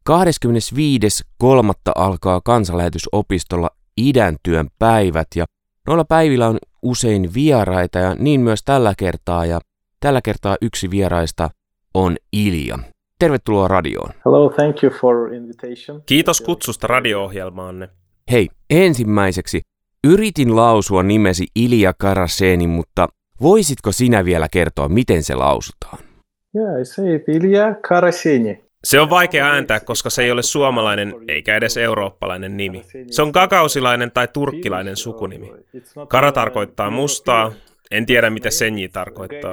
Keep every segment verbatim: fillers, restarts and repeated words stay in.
kahdeskymmenesviides kolmatta alkaa kansanlähetysopistolla idäntyön päivät ja noilla päivillä on usein vieraita ja niin myös tällä kertaa ja tällä kertaa yksi vieraista on Ilja. Tervetuloa radioon. Hello, thank you for invitation. Kiitos kutsusta radio-ohjelmaanne. Hei, ensimmäiseksi yritin lausua nimesi Ilja Karaseni, mutta voisitko sinä vielä kertoa, miten se lausutaan? Yeah, I say it, Ilja Karaseni. Se on vaikea ääntää, koska se ei ole suomalainen eikä edes eurooppalainen nimi. Se on gagausilainen tai turkkilainen sukunimi. Kara tarkoittaa mustaa, en tiedä mitä senji tarkoittaa.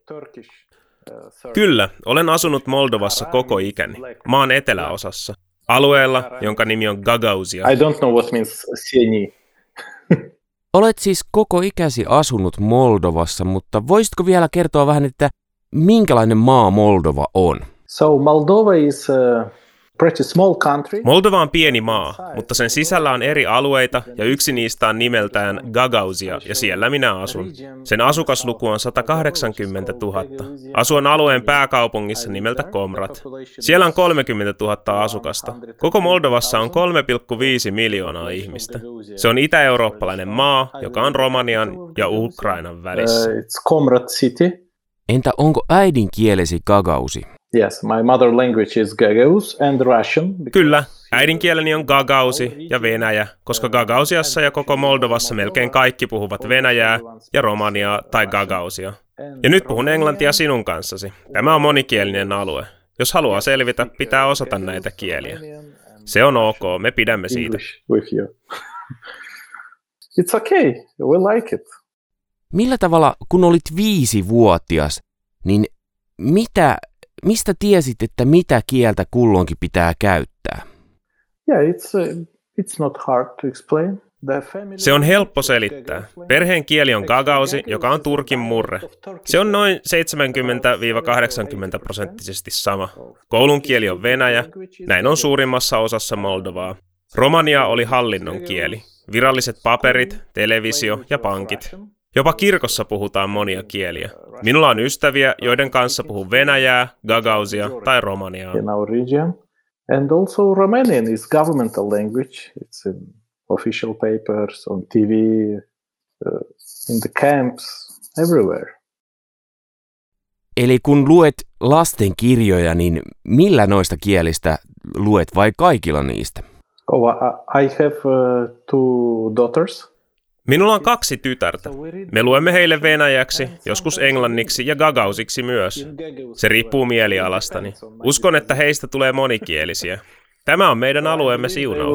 Kyllä, olen asunut Moldovassa koko ikäni, maan eteläosassa, alueella, jonka nimi on Gagausia. I don't know what means Seni. Olet siis koko ikäsi asunut Moldovassa, mutta voisitko vielä kertoa vähän, että minkälainen maa Moldova on? So Moldova is a pretty small country. Moldova on pieni maa, mutta sen sisällä on eri alueita ja yksi niistä on nimeltään Gagausia ja siellä minä asun. Sen asukasluku on sata kahdeksankymmentätuhatta. Asun alueen pääkaupungissa nimeltä Comrat. Siellä on kolmekymmentätuhatta asukasta. Koko Moldovassa on kolme pilkku viisi miljoonaa ihmistä. Se on itä-eurooppalainen maa, joka on Romanian ja Ukrainan välissä. Uh, it's Comrat city. Entä onko äidinkielesi gagausi? Yes, my mother language is Gagauz and Russian. Kyllä, äidinkieleni on gagausi ja venäjä, koska Gagausiassa ja koko Moldovassa melkein kaikki puhuvat venäjää ja romaniaa tai gagausia. Ja nyt puhun englantia sinun kanssasi. Tämä on monikielinen alue. Jos haluaa selvitä, pitää osata näitä kieliä. Se on ok, me pidämme siitä. It's okay, we like it. Millä tavalla, kun olit viisivuotias, niin mitä, mistä tiesit, että mitä kieltä kulloinkin pitää käyttää? Yeah, it's, uh, it's not hard to explain. Se on helppo selittää. Perheen kieli on gagausi, joka on turkin murre. Se on noin seitsemänkymmentä kahdeksankymmentä prosenttisesti sama. Koulun kieli on venäjä, näin on suurimmassa osassa Moldovaa. Romania oli hallinnon kieli. Viralliset paperit, televisio ja pankit. Jopa kirkossa puhutaan monia kieliä. Minulla on ystäviä, joiden kanssa puhun venäjää, gagausia tai romaniaa. In our region. And also Romanian is governmental language. It's in official papers, on T V, uh, in the camps, everywhere. Eli kun luet lasten kirjoja, niin millä noista kielistä luet vai kaikilla niistä? Oh, I have uh, two daughters. Minulla on kaksi tytärtä. Me luemme heille venäjäksi, joskus englanniksi ja gagausiksi myös. Se riippuu mielialastani. Uskon, että heistä tulee monikielisiä. Tämä on meidän alueemme siunaus.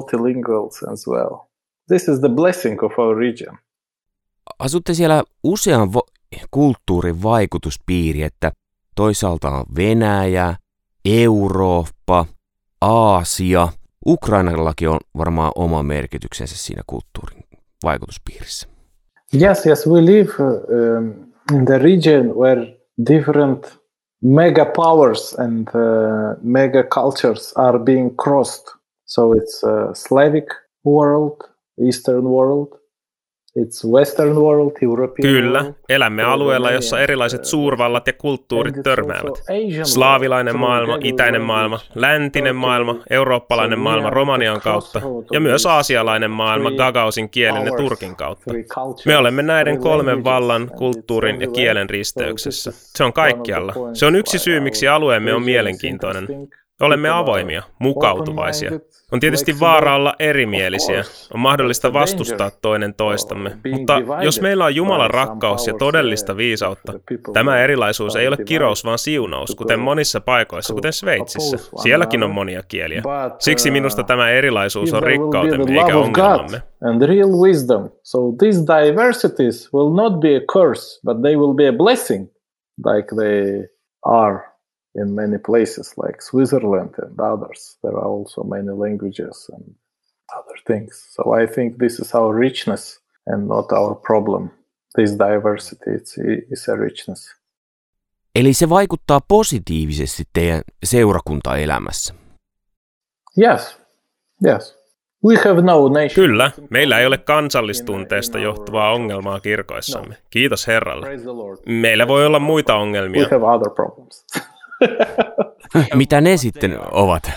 This is the blessing of our region. Asutte siellä usean vo- kulttuurin vaikutuspiiri, että toisaalta on Venäjä, Eurooppa, Aasia. Ukrainallakin on varmaan oma merkityksensä siinä kulttuurin vaikutuspiirissä. Yes, yes, we live um, in the region where different mega powers and uh, mega cultures are being crossed. So it's a Slavic world, Eastern world, it's Western world, European Kyllä, world. elämme alueella, jossa erilaiset suurvallat ja kulttuurit törmäävät. Slaavilainen maailma, itäinen maailma, läntinen maailma, eurooppalainen maailma Romanian kautta ja myös aasialainen maailma gagausin kielen ja turkin kautta. Me olemme näiden kolmen vallan, kulttuurin ja kielen risteyksessä. Se on kaikkialla. Se on yksi syy, miksi alueemme on mielenkiintoinen. Olemme avoimia, mukautuvaisia. On tietysti vaara olla erimielisiä. On mahdollista vastustaa toinen toistamme. Mutta jos meillä on Jumalan rakkaus ja todellista viisautta, tämä erilaisuus ei ole kirous, vaan siunaus, kuten monissa paikoissa, kuten Sveitsissä. Sielläkin on monia kieliä. Siksi minusta tämä erilaisuus on rikkautemme eikä ongelmamme. And real wisdom. So these diversities will not be a curse, but they will be a blessing, like they are in many places like Switzerland and others. There are also many languages and other things. So I think this is our richness and not our problem. This diversity is a richness. Eli se vaikuttaa positiivisesti teidän seurakuntaelämässä? Yes, yes. We have no nation. Kyllä, meillä ei ole kansallistunteesta johtuvaa ongelmaa kirkoissamme. Kiitos Herralle. Meillä voi olla muita ongelmia. We have other problems. Mitä ne sitten ovat?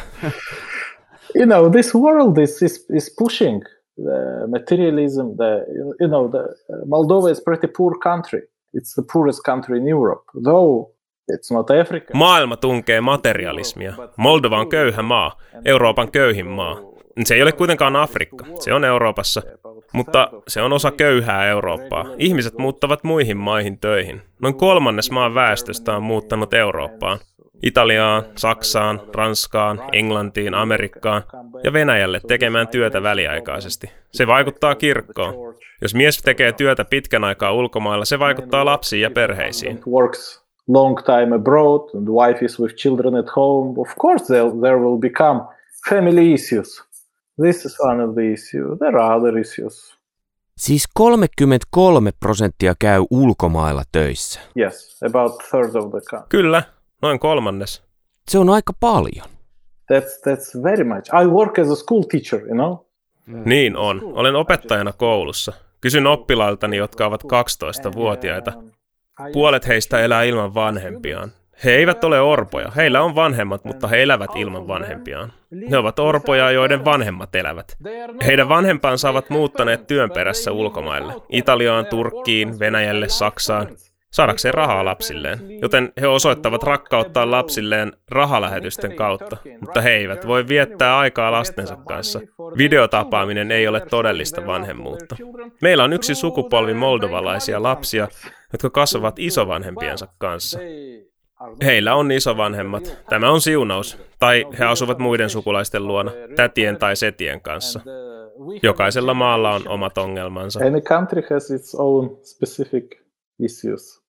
You know, this world is is, is pushing the materialism. The you know, the Moldova is a pretty poor country. It's the poorest country in Europe, though it's not Africa. Maailma tunkee materialismia. Moldova on köyhä maa, Euroopan köyhin maa. Se ei ole kuitenkaan Afrikka, se on Euroopassa, mutta se on osa köyhää Eurooppaa. Ihmiset muuttavat muihin maihin töihin. Noin kolmannes maan väestöstä on muuttanut Eurooppaan. Italiaan, Saksaan, Ranskaan, Englantiin, Amerikkaan ja Venäjälle tekemään työtä väliaikaisesti. Se vaikuttaa kirkkoon. Jos mies tekee työtä pitkän aikaa ulkomailla, se vaikuttaa lapsiin ja perheisiin. Long time abroad and the wife is with children at home. Of course there will become family issues. This is one of the issues. There are other issues. Siis kolmekymmentäkolme prosenttia käy ulkomailla töissä. Yes, about a third of the country. Kyllä, noin kolmannes. Se on aika paljon. That's that's very much. I work as a school teacher, you know. Mm. Niin on. Olen opettajana koulussa. Kysyn oppilailtani, jotka ovat kaksitoistavuotiaita. Puolet heistä elää ilman vanhempiaan. He eivät ole orpoja. Heillä on vanhemmat, mutta he elävät ilman vanhempiaan. He ovat orpoja, joiden vanhemmat elävät. Heidän vanhempansa ovat muuttaneet työn perässä ulkomaille. Italiaan, Turkkiin, Venäjälle, Saksaan. Saadakseen rahaa lapsilleen. Joten he osoittavat rakkauttaan lapsilleen rahalähetysten kautta. Mutta he eivät voi viettää aikaa lastensa kanssa. Videotapaaminen ei ole todellista vanhemmuutta. Meillä on yksi sukupolvi moldovalaisia lapsia, jotka kasvavat isovanhempiensa kanssa. Heillä on isovanhemmat. Tämä on siunaus. Tai he asuvat muiden sukulaisten luona, tätien tai setien kanssa. Jokaisella maalla on omat ongelmansa. Any country has its own specific issues.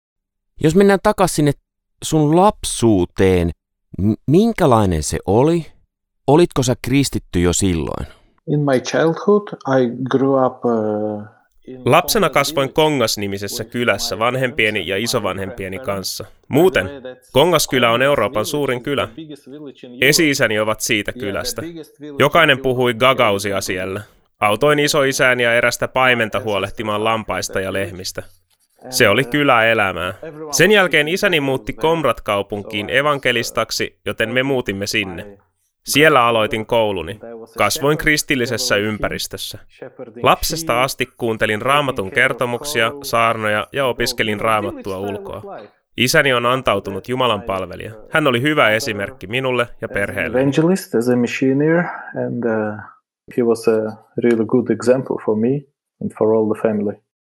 Jos mennään takaisin sinne sun lapsuuteen, minkälainen se oli? Olitko sä kristitty jo silloin? In my childhood I grew up uh... Lapsena kasvoin Kongas-nimisessä kylässä vanhempieni ja isovanhempieni kanssa. Muuten, Kongas-kylä on Euroopan suurin kylä. Esi-isäni ovat siitä kylästä. Jokainen puhui gagausia siellä. Autoin isoisääni ja erästä paimenta huolehtimaan lampaista ja lehmistä. Se oli kyläelämää. Sen jälkeen isäni muutti Komrat-kaupunkiin evankelistaksi, joten me muutimme sinne. Siellä aloitin kouluni. Kasvoin kristillisessä ympäristössä. Lapsesta asti kuuntelin Raamatun kertomuksia, saarnoja ja opiskelin Raamattua ulkoa. Isäni on antautunut Jumalan palvelija. Hän oli hyvä esimerkki minulle ja perheelle. Evangelist as a missionary and uh, he was a really good example for me and for all the family.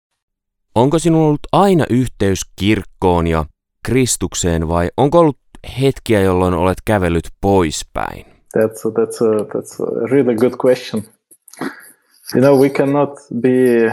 Onko sinulla ollut aina yhteys kirkkoon ja Kristukseen vai onko ollut hetkiä, jolloin olet kävellyt poispäin? That's a, that's a, that's a really good question. You know, we cannot be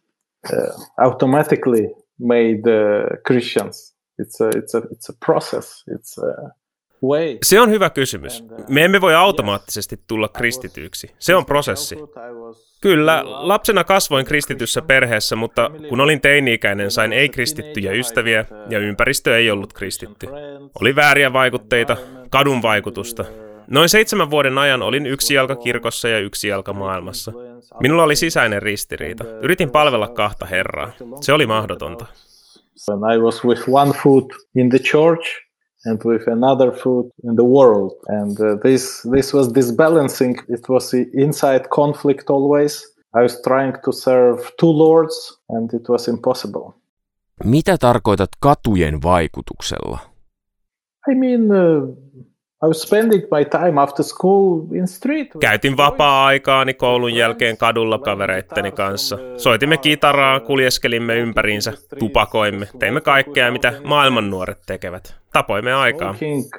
uh, automatically made uh, Christians. It's a, it's a, it's a process. It's a way. Se on hyvä kysymys. Me emme voi automaattisesti tulla kristityiksi. Se on prosessi. Kyllä, lapsena kasvoin kristityssä perheessä, mutta kun olin teini-ikäinen, sain ei-kristittyjä ystäviä ja ympäristö ei ollut kristitty. Oli vääriä vaikutteita, kadun vaikutusta. Noin seitsemän vuoden ajan olin yksi jalka kirkossa ja yksi jalka maailmassa. Minulla oli sisäinen ristiriita. Yritin palvella kahta Herraa. Se oli mahdotonta. I was with one foot in the church and with another foot in the world. And uh, this this was disbalancing. It was the inside conflict always. I was trying to serve two lords and it was impossible. Mitä tarkoitat katujen vaikutuksella? I mean, uh, I was spending my time after school in street. Käytin vapaa-aikaani koulun jälkeen kadulla kavereitteni kanssa. Soitimme kitaraa, kuljeskelimme ympäriinsä, tupakoimme, teimme kaikkea, mitä maailman nuoret tekevät. Tapoimme aikaa.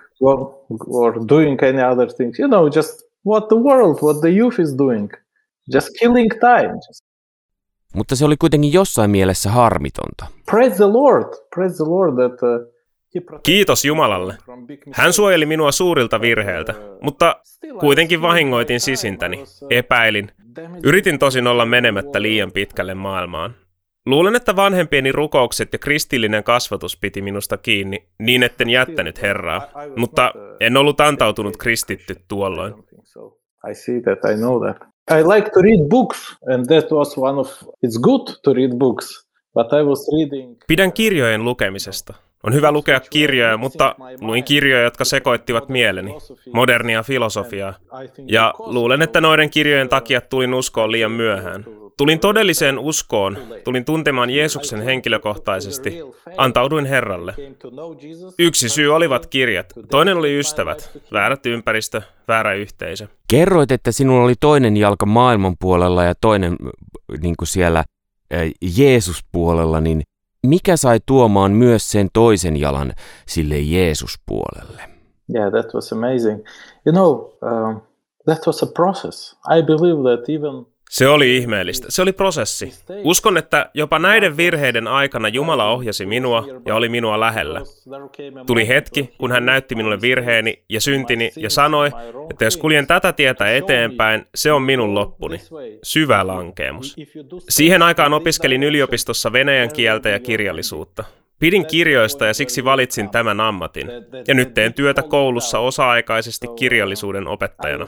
Or doing any other things. You know, just what the world, what the youth is doing. Just killing time. Mutta se oli kuitenkin jossain mielessä harmitonta. Praise the Lord. Praise the Lord that uh, Kiitos Jumalalle. Hän suojeli minua suurilta virheiltä, mutta kuitenkin vahingoitin sisintäni, epäilin. Yritin tosin olla menemättä liian pitkälle maailmaan. Luulen, että vanhempieni rukoukset ja kristillinen kasvatus piti minusta kiinni, niin etten jättänyt Herraa, mutta en ollut antautunut kristitty tuolloin. I see that, I know that. I like to read books, and that was one of, it's good to read books, but I was reading. Pidän kirjojen lukemisesta. On hyvä lukea kirjoja, mutta luin kirjoja, jotka sekoittivat mieleni, modernia filosofiaa, ja luulen, että noiden kirjojen takia tulin uskoon liian myöhään. Tulin todelliseen uskoon, tulin tuntemaan Jeesuksen henkilökohtaisesti, antauduin Herralle. Yksi syy olivat kirjat, toinen oli ystävät, väärät ympäristö, väärä yhteisö. Kerroit, että sinulla oli toinen jalka maailman puolella ja toinen niin kuin siellä Jeesus-puolella, niin mikä sai tuomaan myös sen toisen jalan sille Jeesus-puolelle? Yeah, that was amazing. You know, uh, that was a process. I believe that even Se oli ihmeellistä. Se oli prosessi. Uskon, että jopa näiden virheiden aikana Jumala ohjasi minua ja oli minua lähellä. Tuli hetki, kun hän näytti minulle virheeni ja syntini ja sanoi, että jos kuljen tätä tietä eteenpäin, se on minun loppuni. Syvä lankeemus. Siihen aikaan opiskelin yliopistossa venäjän kieltä ja kirjallisuutta. Pidin kirjoista ja siksi valitsin tämän ammatin. Ja nyt teen työtä koulussa osa-aikaisesti kirjallisuuden opettajana.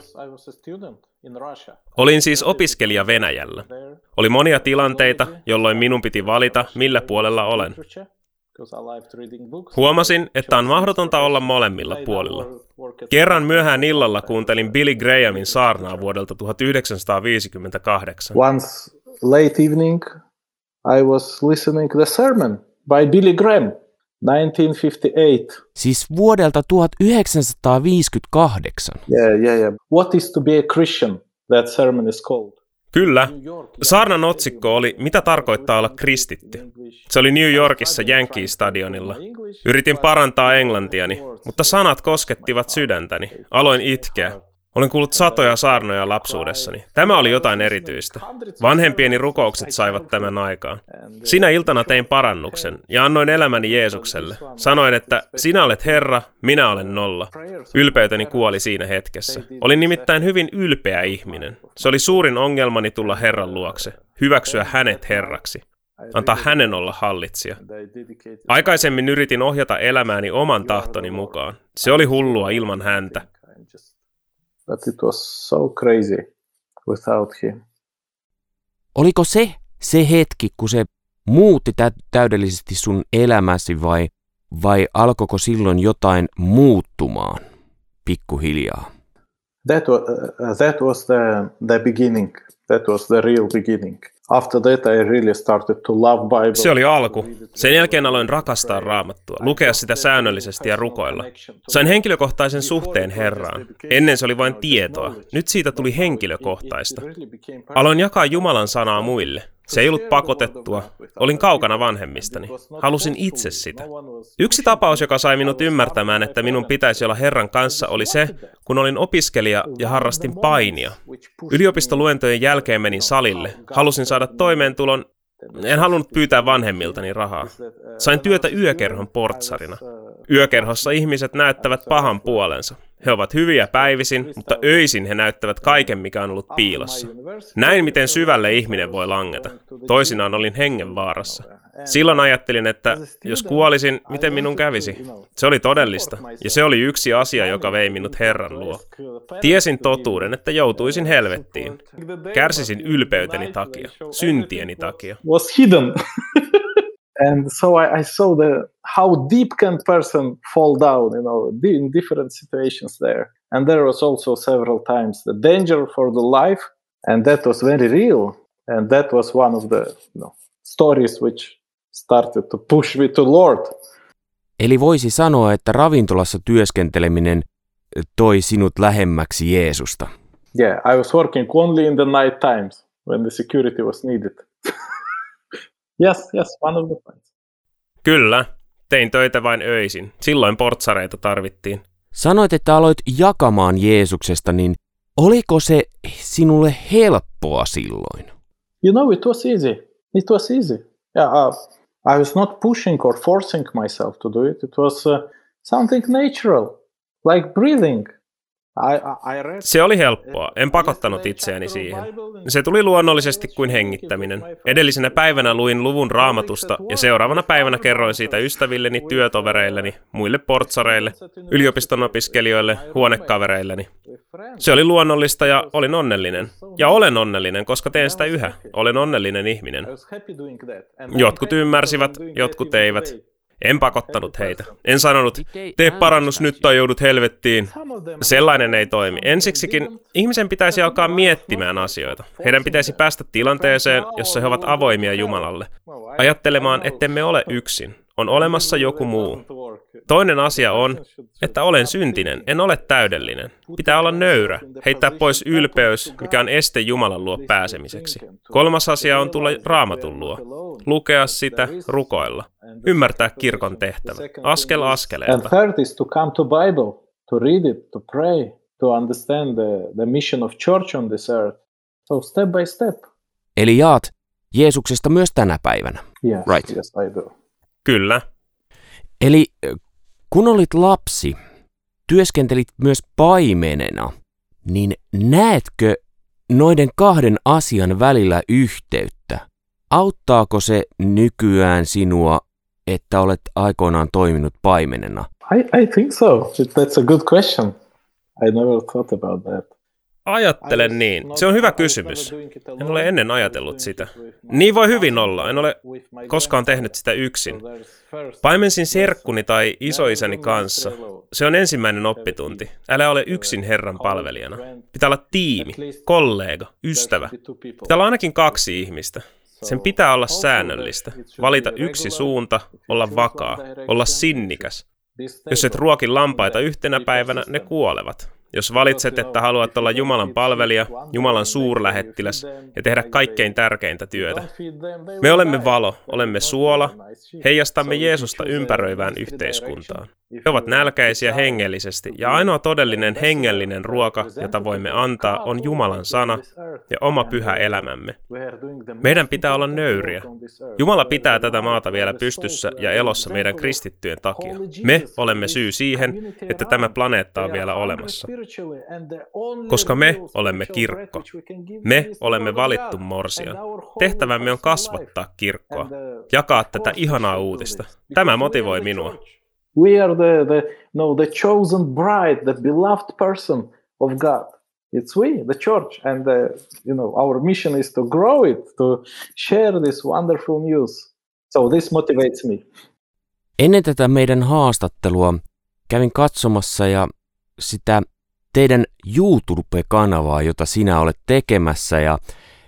Olin siis opiskelija Venäjällä. Oli monia tilanteita, jolloin minun piti valita, millä puolella olen. Huomasin, että on mahdotonta olla molemmilla puolilla. Kerran myöhään illalla kuuntelin Billy Grahamin saarnaa vuodelta tuhatyhdeksänsataaviisikymmentäkahdeksan. Once late evening, I was listening to the sermon by Billy Graham, nineteen fifty-eight. Siis vuodelta tuhatyhdeksänsataaviisikymmentäkahdeksan. Yeah, yeah, yeah. What is to be a Christian? That sermon is called. Kyllä. Saarnan otsikko oli, mitä tarkoittaa olla kristitty. Se oli New Yorkissa Yankee-stadionilla. Yritin parantaa englantiani, mutta sanat koskettivat sydäntäni. Aloin itkeä. Olen kuullut satoja saarnoja lapsuudessani. Tämä oli jotain erityistä. Vanhempieni rukoukset saivat tämän aikaan. Sinä iltana tein parannuksen ja annoin elämäni Jeesukselle. Sanoin, että sinä olet Herra, minä olen nolla. Ylpeyteni kuoli siinä hetkessä. Olin nimittäin hyvin ylpeä ihminen. Se oli suurin ongelmani tulla Herran luokse. Hyväksyä hänet Herraksi. Antaa hänen olla hallitsija. Aikaisemmin yritin ohjata elämääni oman tahtoni mukaan. Se oli hullua ilman häntä. But it was so crazy without him. Oliko se se hetki, kun se muutti tä- täydellisesti sun elämäsi vai, vai alkoiko silloin jotain muuttumaan pikkuhiljaa? That was, uh, that was the, the beginning. That was the real beginning. After that I really started to love Bible. Se oli alku. Sen jälkeen aloin rakastaa Raamattua, lukea sitä säännöllisesti ja rukoilla. Sain henkilökohtaisen suhteen Herraan. Ennen se oli vain tietoa. Nyt siitä tuli henkilökohtaista. Aloin jakaa Jumalan sanaa muille. Se ei ollut pakotettua. Olin kaukana vanhemmistani. Halusin itse sitä. Yksi tapaus, joka sai minut ymmärtämään, että minun pitäisi olla Herran kanssa, oli se, kun olin opiskelija ja harrastin painia. Yliopistoluentojen jälkeen menin salille. Halusin saada toimeentulon. En halunnut pyytää vanhemmiltani rahaa. Sain työtä yökerhon portsarina. Yökerhossa ihmiset näyttävät pahan puolensa. He ovat hyviä päivisin, mutta öisin he näyttävät kaiken, mikä on ollut piilossa. Näin, miten syvälle ihminen voi langeta. Toisinaan olin hengenvaarassa. Silloin ajattelin, että jos kuolisin, miten minun kävisi? Se oli todellista, ja se oli yksi asia, joka vei minut Herran luo. Tiesin totuuden, että joutuisin helvettiin. Kärsisin ylpeyteni takia, syntieni takia. Was hidden. And so I, I saw the how deep can person fall down, you know, in different situations there. And there was also several times the danger for the life, and that was very real. And that was one of the you know, stories which started to push me to Lord. Eli voisi sanoa, että ravintolassa työskenteleminen toi sinut lähemmäksi Jeesusta. Yeah, I was working only in the night times when the security was needed. Yes, yes, one of the points. Kyllä, tein töitä vain öisin. Silloin portsareita tarvittiin. Sanoit, että aloit jakamaan Jeesuksesta, niin oliko se sinulle helppoa silloin? You know, it was easy. It was easy. Yeah, uh, I was not pushing or forcing myself to do it. It was uh, something natural, like breathing. I, I read... Se oli helppoa. En pakottanut itseäni siihen. Se tuli luonnollisesti kuin hengittäminen. Edellisenä päivänä luin luvun Raamatusta ja seuraavana päivänä kerroin siitä ystävilleni, työtovereilleni, muille portsareille, yliopiston opiskelijoille, huonekavereilleni. Se oli luonnollista ja olin onnellinen. Ja olen onnellinen, koska teen sitä yhä. Olen onnellinen ihminen. Jotkut ymmärsivät, jotkut eivät. En pakottanut heitä. En sanonut, tee parannus nyt tai joudut helvettiin. Sellainen ei toimi. Ensiksikin ihmisen pitäisi alkaa miettimään asioita. Heidän pitäisi päästä tilanteeseen, jossa he ovat avoimia Jumalalle. Ajattelemaan, ettemme ole yksin. On olemassa joku muu. Toinen asia on, että olen syntinen, en ole täydellinen. Pitää olla nöyrä, heittää pois ylpeys, mikä on este Jumalan luo pääsemiseksi. Kolmas asia on tulla Raamatun luo, lukea sitä, rukoilla, ymmärtää kirkon tehtävä, askel askeleelta. And third is to come to Bible, to read it, to pray, to understand the, the mission of church on this earth. So step by step. Eli jaat Jeesuksesta myös tänä päivänä. Yes, right. yes, I do. Kyllä. Eli kun olit lapsi, työskentelit myös paimenena, niin näetkö noiden kahden asian välillä yhteyttä? Auttaako se nykyään sinua, että olet aikoinaan toiminut paimenena? I, I think so. That's a good question. I never thought about that. Ajattelen niin. Se on hyvä kysymys. En ole ennen ajatellut sitä. Niin voi hyvin olla. En ole koskaan tehnyt sitä yksin. Paimensin serkkuni tai isoisäni kanssa. Se on ensimmäinen oppitunti. Älä ole yksin Herran palvelijana. Pitää olla tiimi, kollega, ystävä. Pitää olla ainakin kaksi ihmistä. Sen pitää olla säännöllistä. Valita yksi suunta, olla vakaa, olla sinnikäs. Jos et ruoki lampaita yhtenä päivänä, ne kuolevat. Jos valitset, että haluat olla Jumalan palvelija, Jumalan suurlähettiläs ja tehdä kaikkein tärkeintä työtä. Me olemme valo, olemme suola, heijastamme Jeesusta ympäröivään yhteiskuntaan. He ovat nälkäisiä hengellisesti ja ainoa todellinen hengellinen ruoka, jota voimme antaa, on Jumalan sana ja oma pyhä elämämme. Meidän pitää olla nöyriä. Jumala pitää tätä maata vielä pystyssä ja elossa meidän kristittyjen takia. Me olemme syy siihen, että tämä planeetta on vielä olemassa. Koska me olemme kirkko. Me olemme valittu morsian. Tehtävämme on kasvattaa kirkkoa, jakaa tätä ihanaa uutista. Tämä motivoi minua. We are the, the, no, the chosen bride, the beloved person of God. It's we, the church, and the, you know, our mission is to grow it, to share this wonderful news. So this motivates me. Ennen tätä meidän haastattelua kävin katsomassa ja sitä teidän YouTube-kanavaa, jota sinä olet tekemässä, ja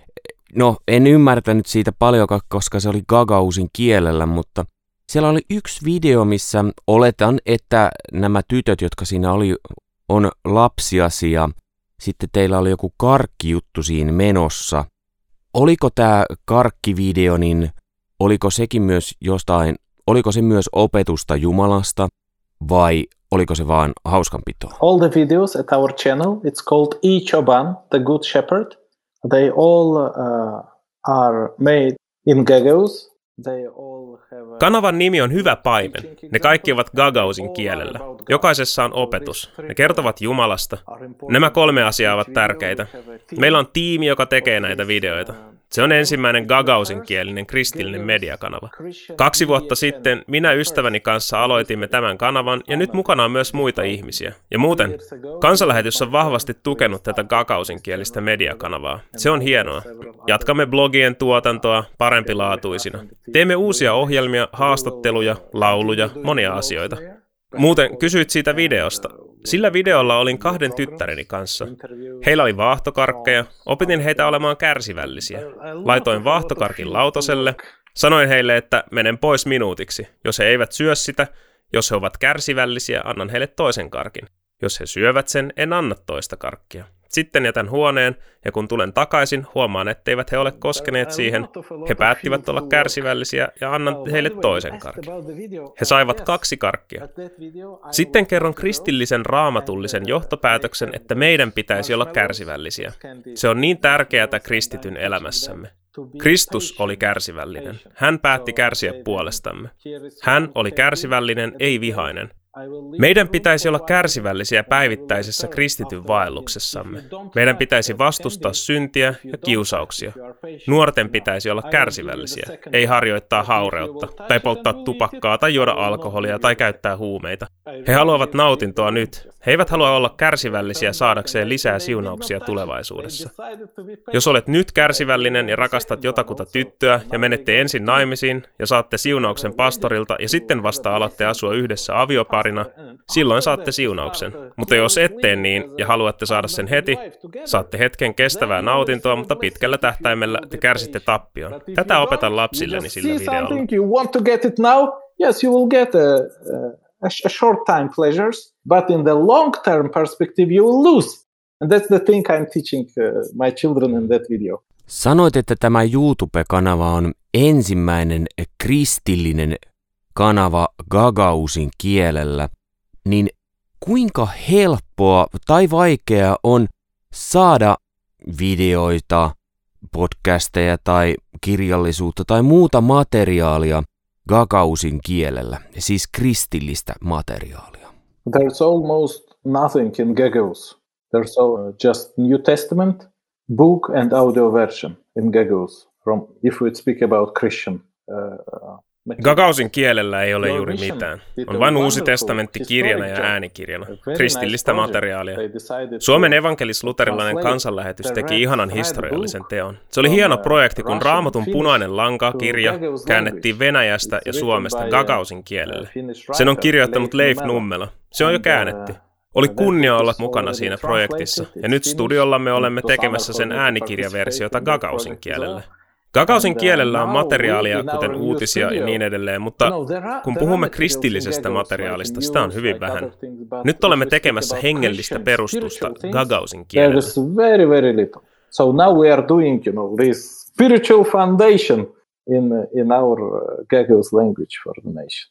no, en ymmärtänyt siitä paljonkaan, koska se oli gagausin kielellä, mutta siellä oli yksi video, missä oletan, että nämä tytöt, jotka siinä oli, on lapsiasi, ja sitten teillä oli joku karkkijuttu siinä menossa. Oliko tämä karkkivideo, niin oliko sekin myös jostain, oliko se myös opetusta Jumalasta, vai oliko se vaan hauskanpitoa? All the videos at our channel, it's called Ichoban, the Good Shepherd. They all uh, are made in Gagauz. They all have... Kanavan nimi on Hyvä paimen. Ne kaikki ovat Gagauzin kielellä. Jokaisessa on opetus. Ne kertovat Jumalasta. Nämä kolme asiaa ovat tärkeitä. Meillä on tiimi, joka tekee näitä videoita. Se on ensimmäinen gagauzin-kielinen kristillinen mediakanava. Kaksi vuotta sitten minä ystäväni kanssa aloitimme tämän kanavan ja nyt mukana on myös muita ihmisiä. Ja muuten, Kansanlähetys on vahvasti tukenut tätä gagauzin-kielistä mediakanavaa. Se on hienoa. Jatkamme blogien tuotantoa parempilaatuisina. Teemme uusia ohjelmia, haastatteluja, lauluja, monia asioita. Muuten kysyit siitä videosta. Sillä videolla olin kahden tyttäreni kanssa. Heillä oli vaahtokarkkeja, opetin heitä olemaan kärsivällisiä. Laitoin vaahtokarkin lautaselle, sanoin heille, että menen pois minuutiksi. Jos he eivät syö sitä, jos he ovat kärsivällisiä, annan heille toisen karkin. Jos he syövät sen, en anna toista karkkia. Sitten jätän huoneen, ja kun tulen takaisin, huomaan, etteivät he ole koskeneet siihen. He päättivät olla kärsivällisiä, ja annan heille toisen karkin. He saivat kaksi karkkia. Sitten kerron kristillisen raamatullisen johtopäätöksen, että meidän pitäisi olla kärsivällisiä. Se on niin tärkeää kristityn elämässämme. Kristus oli kärsivällinen. Hän päätti kärsiä puolestamme. Hän oli kärsivällinen, ei vihainen. Meidän pitäisi olla kärsivällisiä päivittäisessä kristityn vaelluksessamme. Meidän pitäisi vastustaa syntiä ja kiusauksia. Nuorten pitäisi olla kärsivällisiä, ei harjoittaa haureutta, tai polttaa tupakkaa, tai juoda alkoholia, tai käyttää huumeita. He haluavat nautintoa nyt. He eivät halua olla kärsivällisiä saadakseen lisää siunauksia tulevaisuudessa. Jos olet nyt kärsivällinen ja rakastat jotakuta tyttöä, ja menette ensin naimisiin, ja saatte siunauksen pastorilta, ja sitten vasta alatte asua yhdessä avioparina, silloin saatte siunauksen. Mutta jos ette niin, ja haluatte saada sen heti, saatte hetken kestävää nautintoa, mutta pitkällä tähtäimellä te kärsitte tappion. Tätä opetan lapsilleni sillä videolla. Yes, you will get a, a, a short time pleasures, but in the long term perspective you will lose. And that's the thing I'm teaching uh, my children in that video. Sanoit, että tämä YouTube-kanava on ensimmäinen kristillinen kanava Gagausin kielellä, niin kuinka helppoa tai vaikeaa on saada videoita, podcasteja tai kirjallisuutta tai muuta materiaalia Gagausin kielellä, siis kristillistä materiaalia? There's almost nothing in Gagauz. There's just New Testament book and audio version in Gagauz. From if we speak about Christian. Uh, Gagausin kielellä ei ole juuri mitään. On vain Uusi testamentti kirjana ja äänikirjana, kristillistä materiaalia. Suomen evankelis-luterilainen kansanlähetys teki ihanan historiallisen teon. Se oli hieno projekti, kun Raamatun punainen lanka kirja käännettiin Venäjästä ja Suomesta Gagausin kielelle. Sen on kirjoittanut Leif Nummela. Se on jo käännetty. Oli kunnia olla mukana siinä projektissa, ja nyt studiollamme olemme tekemässä sen äänikirjaversiota Gagausin kielelle. Gagausin kielellä on materiaalia, kuten uutisia ja niin edelleen, mutta kun puhumme kristillisestä materiaalista, sitä on hyvin vähän. Nyt olemme tekemässä hengellistä perustusta Gagausin kielellä. Very, very little. So now we are doing, you know, this spiritual foundation in in our Gagauz language for the nation.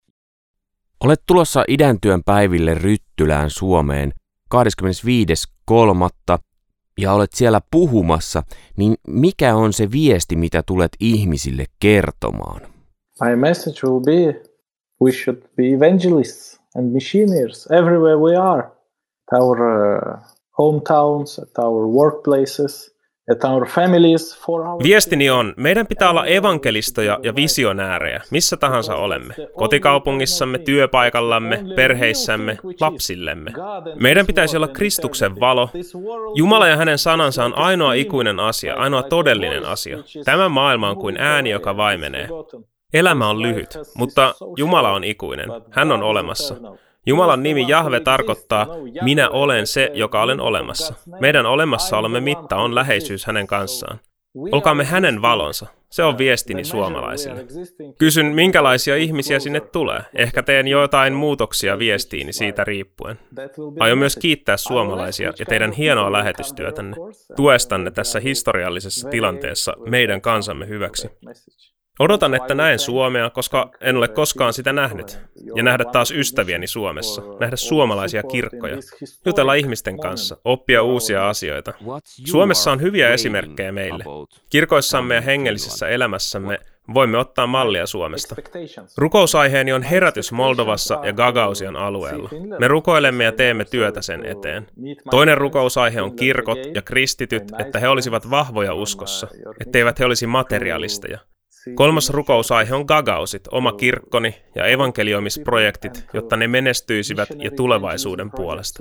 Olet tulossa idäntyön päiville Ryttylään Suomeen kahdeskymmenesviides kolmatta ja olet siellä puhumassa, niin mikä on se viesti, mitä tulet ihmisille kertomaan? My message will be, we should be evangelists and missionaries everywhere we are. At our uh, hometowns, at our workplaces, at our families, for our... Viestini on, meidän pitää olla evankelistoja ja visionäärejä, missä tahansa olemme. Kotikaupungissamme, työpaikallamme, perheissämme, lapsillemme. Meidän pitäisi olla Kristuksen valo. Jumala ja hänen sanansa on ainoa ikuinen asia, ainoa todellinen asia. Tämä maailma on kuin ääni, joka vaimenee. Elämä on lyhyt, mutta Jumala on ikuinen. Hän on olemassa. Jumalan nimi Jahve tarkoittaa, minä olen se, joka olen olemassa. Meidän olemassaolomme mitta on läheisyys hänen kanssaan. Olkaamme hänen valonsa. Se on viestini suomalaisille. Kysyn, minkälaisia ihmisiä sinne tulee. Ehkä teen jotain muutoksia viestiini siitä riippuen. Aion myös kiittää suomalaisia ja teidän hienoa lähetystyötänne, tuestanne tässä historiallisessa tilanteessa meidän kansamme hyväksi. Odotan, että näen Suomea, koska en ole koskaan sitä nähnyt. Ja nähdä taas ystäviäni Suomessa, nähdä suomalaisia kirkkoja, jutella ihmisten kanssa, oppia uusia asioita. Suomessa on hyviä esimerkkejä meille. Kirkoissamme ja hengellisessä elämässämme voimme ottaa mallia Suomesta. Rukousaiheeni on herätys Moldovassa ja Gagausian alueella. Me rukoilemme ja teemme työtä sen eteen. Toinen rukousaihe on kirkot ja kristityt, että he olisivat vahvoja uskossa, etteivät he olisi materialisteja. Kolmas rukousaihe on Gagausit, oma kirkkoni ja evankelioimisprojektit, jotta ne menestyisivät ja tulevaisuuden puolesta.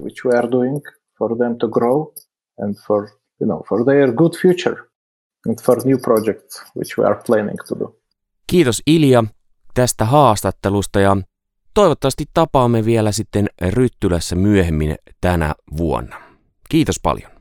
Kiitos Ilja tästä haastattelusta ja toivottavasti tapaamme vielä sitten Ryttylässä myöhemmin tänä vuonna. Kiitos paljon.